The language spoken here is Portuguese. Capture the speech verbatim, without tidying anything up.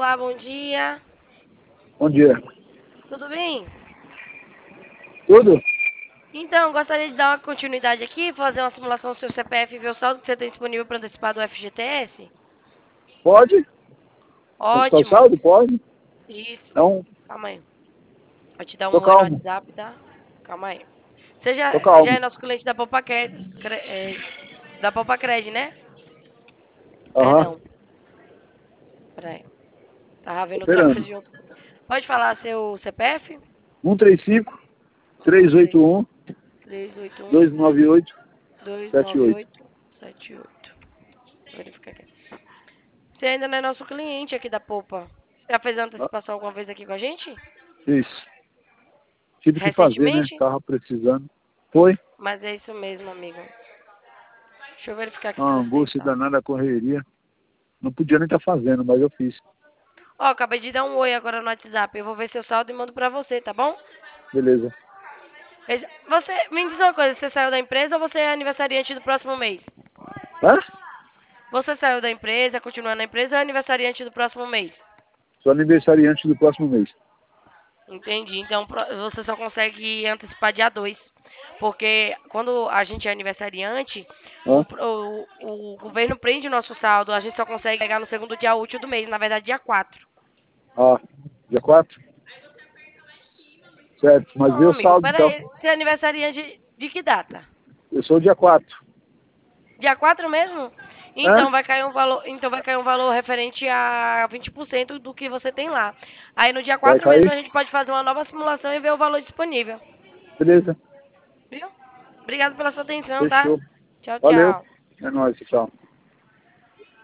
Olá, bom dia. Bom dia. Tudo bem? Tudo? Então, gostaria de dar uma continuidade aqui, fazer uma simulação do seu C P F e ver o saldo que você tem disponível para antecipar do F G T S? Pode? Consultar o Ótimo. saldo? Pode? Isso. Então, Calma aí. Vou te dar tô um oi no calmo. WhatsApp, tá? Calma aí. Você já, Tô você já é calmo. nosso cliente da Poupa Cred, é, da Poupa Cred, né? Aham. Perdão. Peraí. Tava vendo outra Operando. coisa junto. Pode falar seu C P F? um três cinco, um três três oito um, três oito um dois nove oito, dois sete nove oito. oito sete oito. Vou verificar aqui. Você ainda não é nosso cliente aqui da Poupa. Já fez Ah, antecipação alguma vez aqui com a gente? isso. Tive que fazer, né? Recentemente? Tava precisando. Foi? Mas é isso mesmo, amigo. Deixa eu verificar aqui se Uma você tem angústia saldo. danada a correria. Não podia nem estar fazendo, mas eu fiz. Ó, acabei de dar um oi agora no WhatsApp. Eu vou ver seu saldo e mando pra você, tá bom? Beleza. Esse- Você, me diz uma coisa, você saiu da empresa ou você é aniversariante do próximo mês? Hã? Você saiu da empresa, continua na empresa ou é aniversariante do próximo mês? Sou aniversariante do próximo mês. Entendi. Então pro- você só consegue antecipar dia dois. Porque quando a gente é aniversariante, o, Hã? o, o governo prende o nosso saldo. A gente só consegue pegar no segundo dia útil do mês, na verdade dia quatro. Ah, dia quatro? Certo. Mas vê Não, o amigo, saldo, pera então. aí. Você é aniversariante de que data? Eu sou dia quatro. Dia quatro mesmo? Hã? Então vai cair um valor, então vai cair um valor referente a vinte por cento do que você tem lá. Aí no dia Vai quatro mesmo cair? a gente pode fazer uma nova simulação e ver o valor disponível. Beleza. Viu? Obrigado pela sua atenção, tá? Fechou. Tchau, Valeu. tchau. É nóis, tchau.